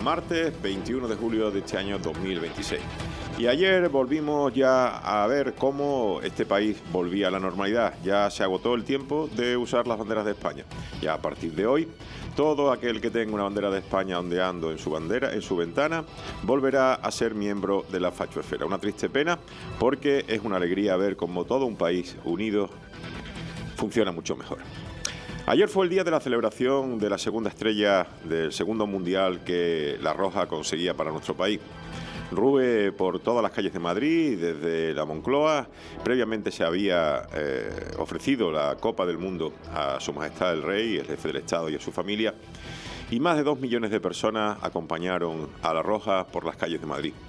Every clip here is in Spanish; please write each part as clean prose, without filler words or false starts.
martes 21 de julio de este año 2026. Y ayer volvimos ya a ver cómo este país volvía a la normalidad. Ya se agotó el tiempo de usar las banderas de España. Ya a partir de hoy, todo aquel que tenga una bandera de España ondeando en su ventana, volverá a ser miembro de la fachoesfera. Una triste pena, porque es una alegría ver cómo todo un país unido funciona mucho mejor. Ayer fue el día de la celebración de la segunda estrella del segundo mundial que La Roja conseguía para nuestro país. Rube por todas las calles de Madrid, desde la Moncloa. Previamente se había ofrecido la Copa del Mundo a Su Majestad el Rey, el jefe del Estado, y a su familia. Y más de 2 millones de personas acompañaron a La Roja por las calles de Madrid.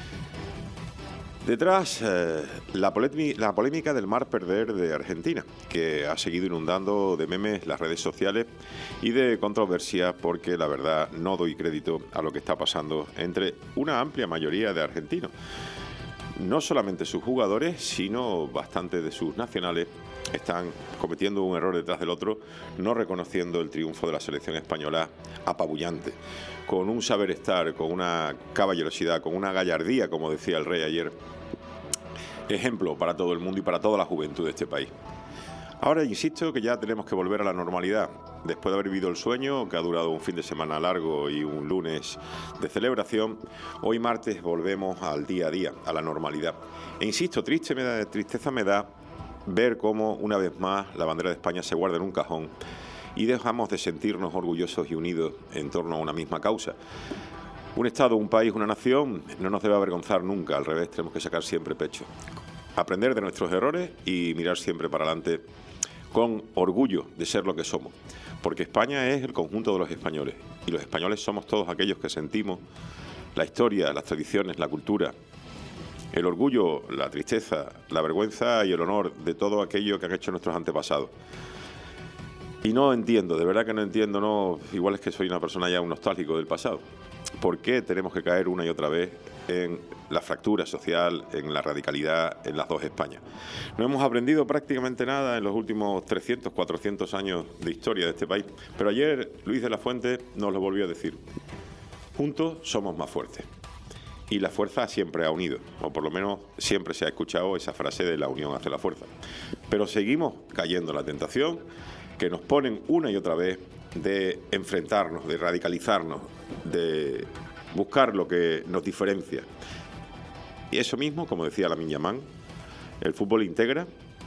Detrás, la polémica del mar perder de Argentina, que ha seguido inundando de memes las redes sociales y de controversia, porque la verdad no doy crédito a lo que está pasando entre una amplia mayoría de argentinos. No solamente sus jugadores, sino bastantes de sus nacionales están cometiendo un error detrás del otro, no reconociendo el triunfo de la selección española apabullante, con un saber estar, con una caballerosidad, con una gallardía, como decía el rey ayer, ejemplo para todo el mundo y para toda la juventud de este país. Ahora insisto que ya tenemos que volver a la normalidad. Después de haber vivido el sueño, que ha durado un fin de semana largo y un lunes de celebración, hoy martes volvemos al día a día, a la normalidad. E insisto, tristeza me da ver cómo una vez más la bandera de España se guarda en un cajón y dejamos de sentirnos orgullosos y unidos en torno a una misma causa. Un Estado, un país, una nación no nos debe avergonzar nunca, al revés, tenemos que sacar siempre pecho. Aprender de nuestros errores y mirar siempre para adelante con orgullo de ser lo que somos. Porque España es el conjunto de los españoles, y los españoles somos todos aquellos que sentimos la historia, las tradiciones, la cultura, el orgullo, la tristeza, la vergüenza y el honor de todo aquello que han hecho nuestros antepasados. Y no entiendo, de verdad que no entiendo, no, igual es que soy una persona ya un nostálgico del pasado. ¿Por qué tenemos que caer una y otra vez en la fractura social, en la radicalidad, en las dos Españas? No hemos aprendido prácticamente nada en los últimos 300, 400 años de historia de este país. Pero ayer Luis de la Fuente nos lo volvió a decir. Juntos somos más fuertes. Y la fuerza siempre ha unido, o por lo menos siempre se ha escuchado esa frase de la unión hace la fuerza. Pero seguimos cayendo en la tentación que nos ponen una y otra vez de enfrentarnos, de radicalizarnos, de buscar lo que nos diferencia. Y eso mismo, como decía Lamine Yamal, el fútbol integra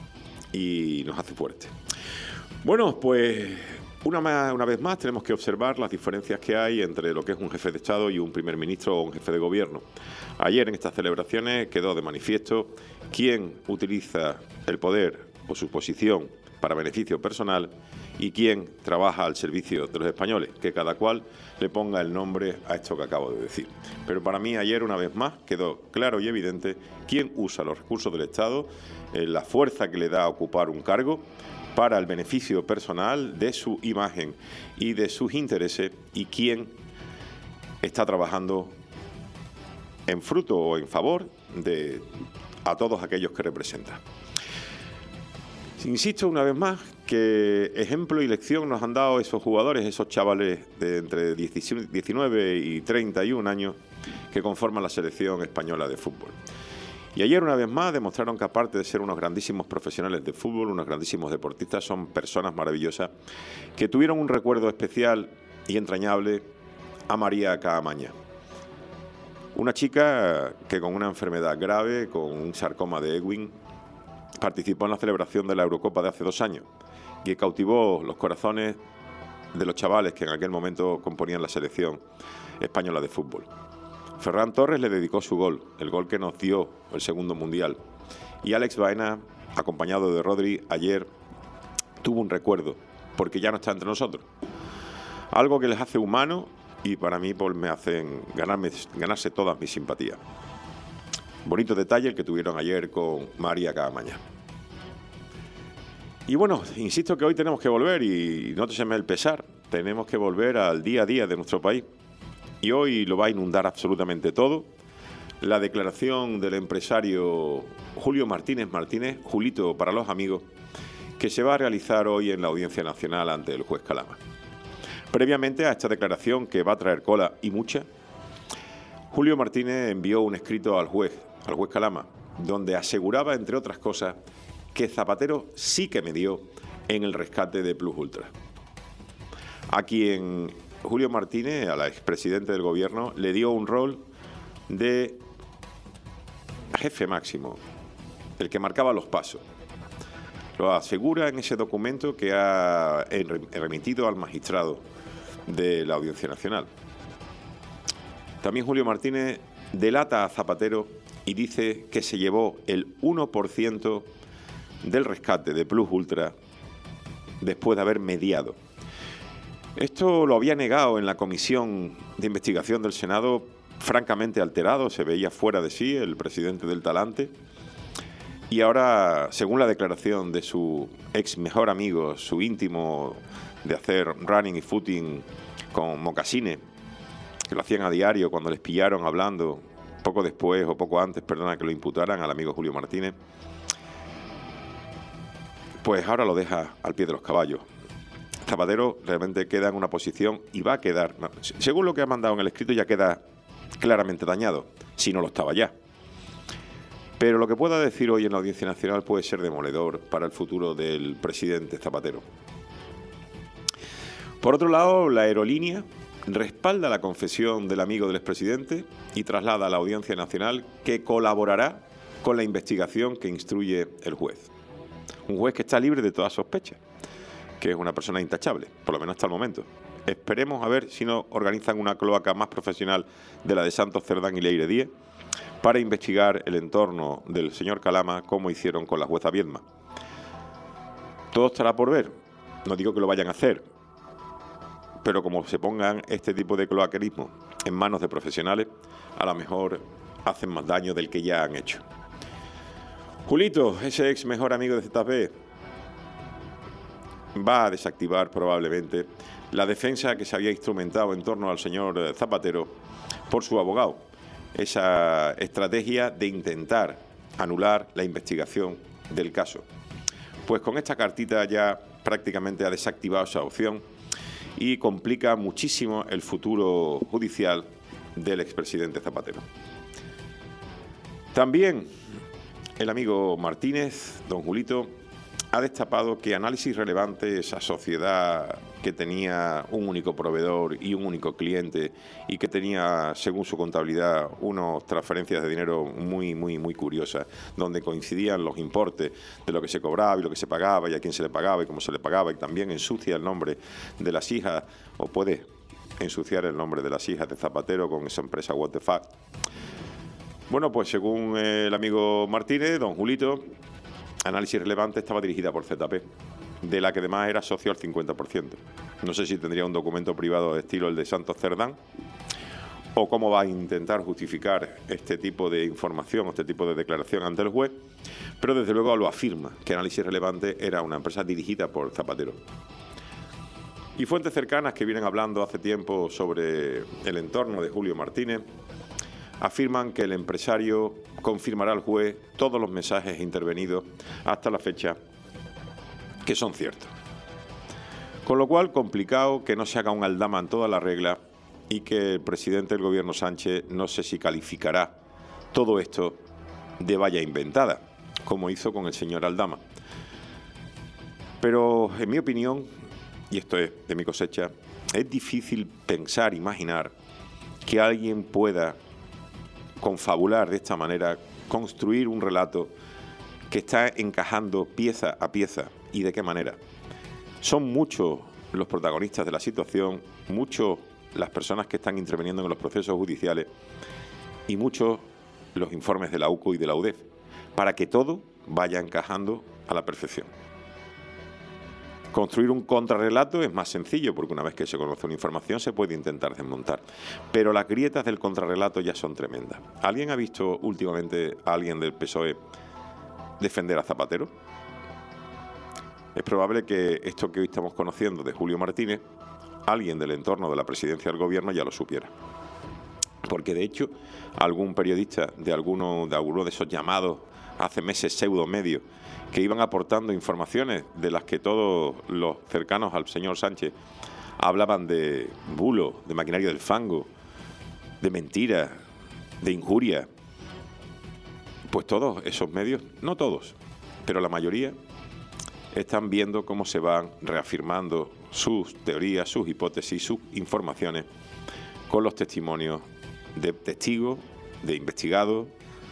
y nos hace fuertes. Bueno, pues una vez más tenemos que observar las diferencias que hay entre lo que es un jefe de Estado y un primer ministro o un jefe de gobierno. Ayer en estas celebraciones quedó de manifiesto quién utiliza el poder o su posición para beneficio personal y quién trabaja al servicio de los españoles, que cada cual le ponga el nombre a esto que acabo de decir. Pero para mí ayer una vez más quedó claro y evidente quién usa los recursos del Estado, la fuerza que le da a ocupar un cargo para el beneficio personal de su imagen y de sus intereses, y quién está trabajando en fruto o en favor de a todos aquellos que representa. Insisto una vez más que ejemplo y lección nos han dado esos jugadores, esos chavales de entre 19 y 31 años que conforman la selección española de fútbol. Y ayer una vez más demostraron que, aparte de ser unos grandísimos profesionales de fútbol, unos grandísimos deportistas, son personas maravillosas que tuvieron un recuerdo especial y entrañable a María Caamaño. Una chica que con una enfermedad grave, con un sarcoma de Ewing, participó en la celebración de la Eurocopa de hace 2 años y cautivó los corazones de los chavales que en aquel momento componían la selección española de fútbol. Ferran Torres le dedicó su gol, el gol que nos dio el segundo mundial. Y Alex Baena, acompañado de Rodri, ayer tuvo un recuerdo, porque ya no está entre nosotros. Algo que les hace humanos y para mí pues, me hacen ganarse todas mis simpatías. Bonito detalle el que tuvieron ayer con María Caamaño. Y bueno, insisto que hoy tenemos que volver, y nóteseme el pesar, tenemos que volver al día a día de nuestro país. Y hoy lo va a inundar absolutamente todo. La declaración del empresario Julio Martínez, Julito para los amigos, que se va a realizar hoy en la Audiencia Nacional ante el juez Calama. Previamente a esta declaración, que va a traer cola y mucha, Julio Martínez envió un escrito al juez Calama, donde aseguraba, entre otras cosas, que Zapatero sí que medió en el rescate de Plus Ultra. A quien Julio Martínez, al expresidente del gobierno, le dio un rol de jefe máximo, el que marcaba los pasos. Lo asegura en ese documento que ha remitido al magistrado de la Audiencia Nacional. También Julio Martínez delata a Zapatero y dice que se llevó el 1% del rescate de Plus Ultra después de haber mediado. Esto lo había negado en la comisión de investigación del Senado, francamente alterado, se veía fuera de sí el presidente del talante. Y ahora, según la declaración de su ex mejor amigo, su íntimo de hacer running y footing con mocasines, que lo hacían a diario cuando les pillaron hablando, poco después o poco antes, perdona, que lo imputaran al amigo Julio Martínez, pues ahora lo deja al pie de los caballos. Zapatero realmente queda en una posición y va a quedar, según lo que ha mandado en el escrito, ya queda claramente dañado, si no lo estaba ya. Pero lo que pueda decir hoy en la Audiencia Nacional puede ser demoledor para el futuro del presidente Zapatero. Por otro lado, la aerolínea respalda la confesión del amigo del expresidente y traslada a la Audiencia Nacional que colaborará con la investigación que instruye el juez. Un juez que está libre de toda sospecha, que es una persona intachable, por lo menos hasta el momento. Esperemos a ver si no organizan una cloaca más profesional de la de Santos Cerdán y Leire Díez para investigar el entorno del señor Calama, como hicieron con la jueza Viedma. Todo estará por ver. No digo que lo vayan a hacer, pero como se pongan este tipo de cloaquerismo en manos de profesionales, a lo mejor hacen más daño del que ya han hecho. Julito, ese ex mejor amigo de ZP, va a desactivar probablemente la defensa que se había instrumentado en torno al señor Zapatero por su abogado. Esa estrategia de intentar anular la investigación del caso. Pues con esta cartita ya prácticamente ha desactivado esa opción y complica muchísimo el futuro judicial del expresidente Zapatero. También el amigo Martínez, don Julito, ha destapado que Análisis Relevante, esa sociedad que tenía un único proveedor y un único cliente y que tenía, según su contabilidad, unas transferencias de dinero muy curiosas, donde coincidían los importes de lo que se cobraba y lo que se pagaba y a quién se le pagaba y cómo se le pagaba, y también ensucia el nombre de las hijas, o puede ensuciar el nombre de las hijas de Zapatero con esa empresa What the Fuck. Bueno, pues según el amigo Martínez, don Julito, Análisis Relevante estaba dirigida por ZP, de la que además era socio al 50%. No sé si tendría un documento privado de estilo el de Santos Cerdán, o cómo va a intentar justificar este tipo de información, este tipo de declaración ante el juez, pero desde luego lo afirma, que Análisis Relevante era una empresa dirigida por Zapatero. Y fuentes cercanas que vienen hablando hace tiempo sobre el entorno de Julio Martínez afirman que el empresario confirmará al juez todos los mensajes intervenidos hasta la fecha que son ciertos. Con lo cual, complicado que no se haga un aldama en toda la regla y que el presidente del gobierno Sánchez no sé si calificará todo esto de valla inventada, como hizo con el señor Aldama. Pero, en mi opinión, y esto es de mi cosecha, es difícil pensar, imaginar que alguien pueda confabular de esta manera, construir un relato que está encajando pieza a pieza. ¿Y de qué manera? Son muchos los protagonistas de la situación, muchos las personas que están interviniendo en los procesos judiciales y muchos los informes de la UCO y de la UDEF, para que todo vaya encajando a la perfección. Construir un contrarrelato es más sencillo, porque una vez que se conoce una información se puede intentar desmontar. Pero las grietas del contrarrelato ya son tremendas. ¿Alguien ha visto últimamente a alguien del PSOE defender a Zapatero? Es probable que esto que hoy estamos conociendo de Julio Martínez, alguien del entorno de la presidencia del gobierno ya lo supiera. Porque de hecho, algún periodista de alguno de esos llamados hace meses pseudomedios que iban aportando informaciones de las que todos los cercanos al señor Sánchez hablaban de bulo, de maquinaria del fango, de mentiras, de injuria, pues todos esos medios, no todos, pero la mayoría, están viendo cómo se van reafirmando sus teorías, sus hipótesis, sus informaciones con los testimonios de testigos, de investigados,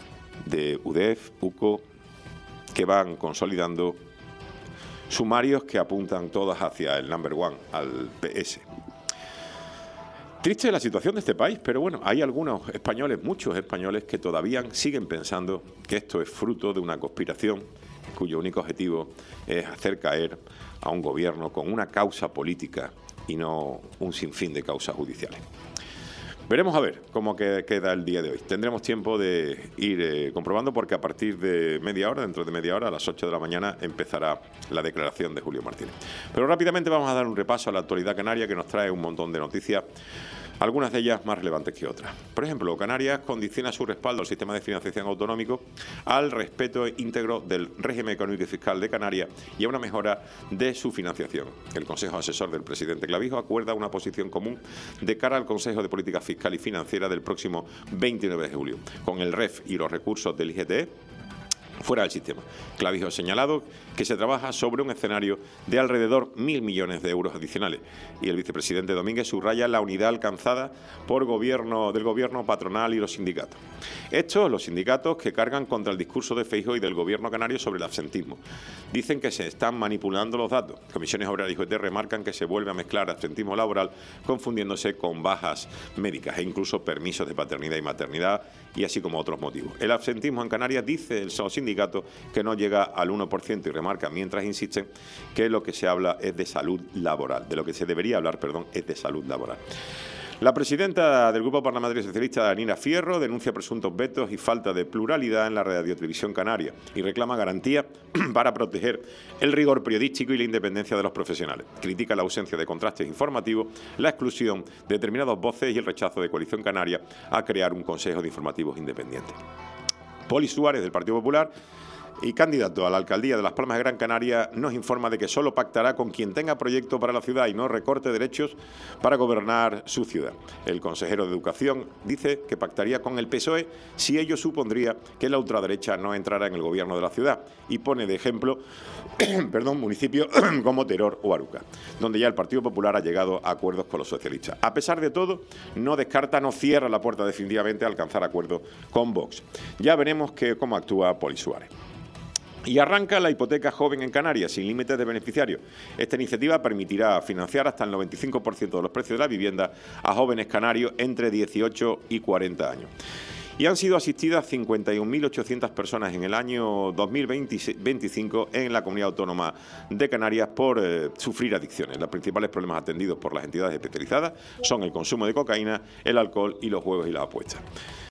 de UDEF, UCO, que van consolidando sumarios que apuntan todas hacia el number one, al PS. Triste la situación de este país, pero bueno, hay algunos españoles, muchos españoles, que todavía siguen pensando que esto es fruto de una conspiración cuyo único objetivo es hacer caer a un gobierno con una causa política y no un sinfín de causas judiciales. Veremos a ver cómo queda el día de hoy. Tendremos tiempo de ir comprobando, porque a partir de media hora, dentro de media hora, a las 8 de la mañana, empezará la declaración de Julio Martínez. Pero rápidamente vamos a dar un repaso a la actualidad canaria, que nos trae un montón de noticias, algunas de ellas más relevantes que otras. Por ejemplo, Canarias condiciona su respaldo al sistema de financiación autonómico al respeto íntegro del régimen económico y fiscal de Canarias y a una mejora de su financiación. El Consejo Asesor del presidente Clavijo acuerda una posición común de cara al Consejo de Política Fiscal y Financiera del próximo 29 de julio, con el REF y los recursos del IGTE fuera del sistema. Clavijo ha señalado que se trabaja sobre un escenario de alrededor 1.000 millones de euros adicionales, y el vicepresidente Domínguez subraya la unidad alcanzada del gobierno patronal y los sindicatos. Estos, los sindicatos, que cargan contra el discurso de Feijóo y del gobierno canario sobre el absentismo. Dicen que se están manipulando los datos. Comisiones Obreras y UGT remarcan que se vuelve a mezclar absentismo laboral confundiéndose con bajas médicas e incluso permisos de paternidad y maternidad, y así como otros motivos. El absentismo en Canarias, dice los sindicatos, que no llega al 1%, y remarca, mientras insisten, que lo que se habla es de salud laboral. De lo que se debería hablar, es de salud laboral. La presidenta del Grupo Parlamentario Socialista, Nina Fierro, denuncia presuntos vetos y falta de pluralidad en la radiotelevisión canaria y reclama garantías para proteger el rigor periodístico y la independencia de los profesionales. Critica la ausencia de contrastes informativos, la exclusión de determinadas voces y el rechazo de Coalición Canaria a crear un Consejo de Informativos independiente. Poli Suárez, del Partido Popular y candidato a la alcaldía de Las Palmas de Gran Canaria, nos informa de que solo pactará con quien tenga proyecto para la ciudad y no recorte derechos para gobernar su ciudad. El consejero de Educación dice que pactaría con el PSOE si ello supondría que la ultraderecha no entrara en el gobierno de la ciudad, y pone de ejemplo municipios como Teror o Aruca, donde ya el Partido Popular ha llegado a acuerdos con los socialistas. A pesar de todo, no cierra la puerta definitivamente a alcanzar acuerdos con Vox. Ya veremos cómo actúa Poli Suárez. Y arranca la hipoteca joven en Canarias, sin límites de beneficiarios. Esta iniciativa permitirá financiar hasta el 95% de los precios de la vivienda a jóvenes canarios entre 18 y 40 años. Y han sido asistidas 51.800 personas en el año 2025 en la Comunidad Autónoma de Canarias por sufrir adicciones. Los principales problemas atendidos por las entidades especializadas son el consumo de cocaína, el alcohol y los juegos y las apuestas.